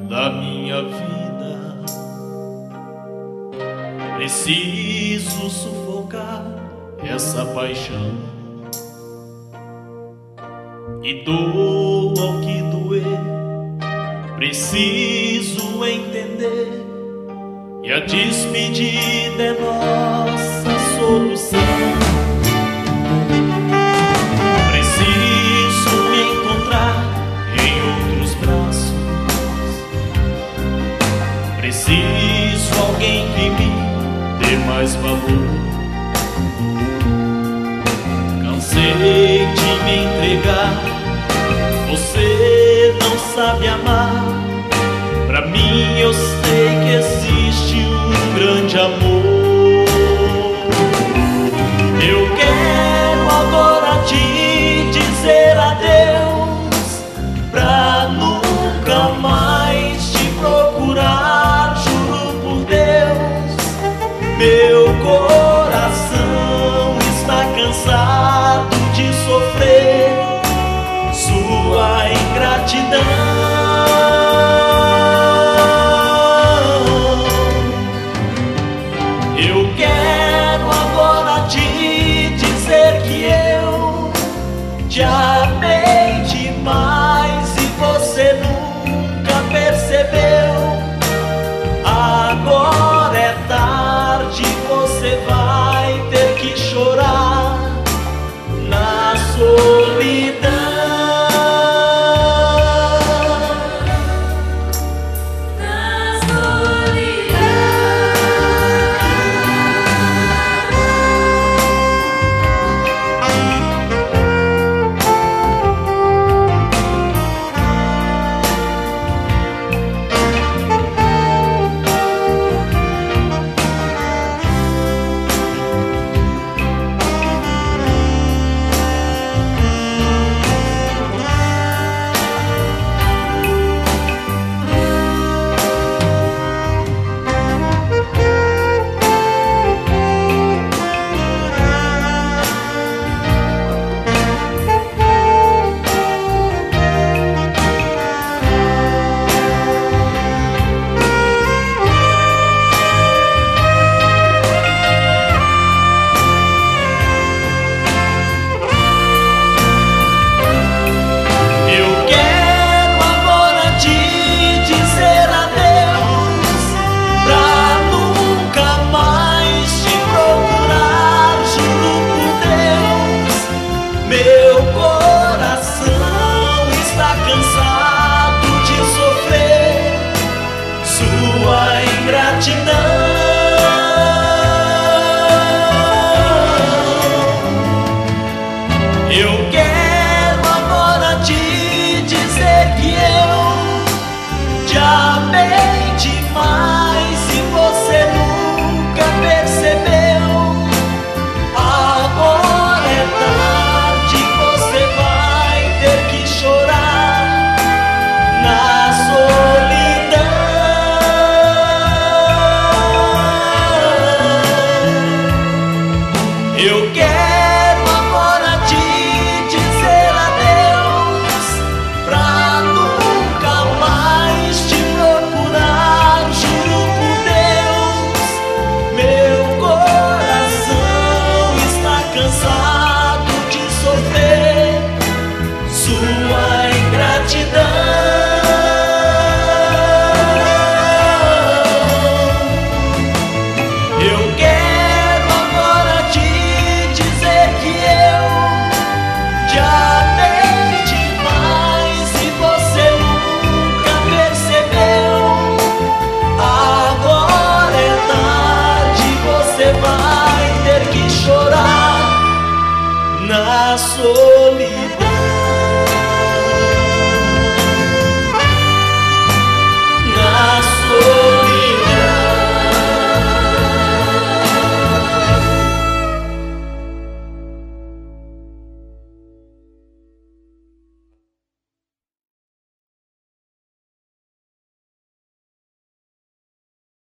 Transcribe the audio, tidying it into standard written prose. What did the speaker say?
da minha vida. Preciso sufocar essa paixão e dou ao que doer. Preciso entender que a despedida é nossa solução. Preciso me encontrar em outros braços. Preciso alguém que me dê mais valor. Cansei de me entregar. Você não sabe amar. Pra mim eu sei que existe um grande amor. Eu quero agora te dizer adeus, pra nunca mais te procurar, juro por Deus. Meu coração está cansado de sofrer sua ingratidão. Eu quero agora te dizer que eu te amei demais e você nunca percebeu. Agora é tarde, você vai ter que chorar na solidão. Eu quero agora te dizer que eu te amei